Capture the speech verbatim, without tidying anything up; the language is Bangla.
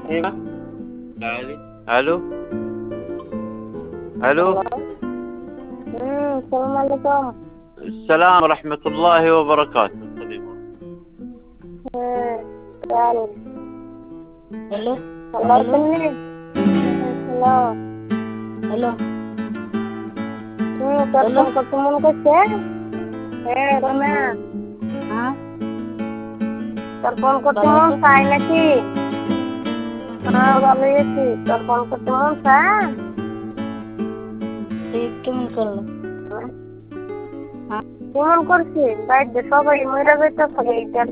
ايوه. الو الو. امم السلام عليكم. السلام ورحمة الله وبركاته. Hello. Hello. Hello, Sunny. Hello. Hello. Hmm, telepon ketemu ke saya? Eh, Rama. हाँ Telepon ketemu saya lagi. हाँ, ভালো আছি। telepon ketemu saya? ठीक কেমন করলো? কেমন করছি? বাইরে সবাই মরে যাইতেছে।